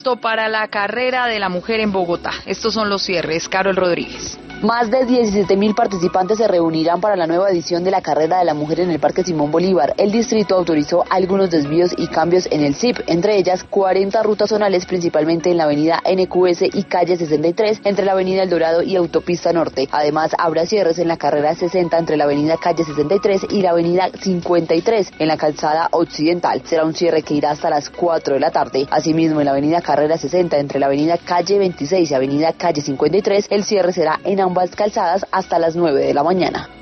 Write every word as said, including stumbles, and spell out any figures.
agosto para la carrera de la mujer en Bogotá. Estos son los cierres. Carol Rodríguez. Más de diecisiete mil participantes se reunirán para la nueva edición de la Carrera de la Mujer en el Parque Simón Bolívar. El distrito autorizó algunos desvíos y cambios en el S I P, entre ellas cuarenta rutas zonales, principalmente en la avenida N Q S y calle sesenta y tres, entre la avenida El Dorado y Autopista Norte. Además, habrá cierres en la carrera sesenta entre la avenida calle sesenta y tres y la avenida cincuenta y tres en la calzada occidental. Será un cierre que irá hasta las cuatro de la tarde. Asimismo, en la avenida Carrera sesenta entre la avenida calle veintiséis y avenida calle cincuenta y tres, el cierre será en ambas calzadas hasta las nueve de la mañana.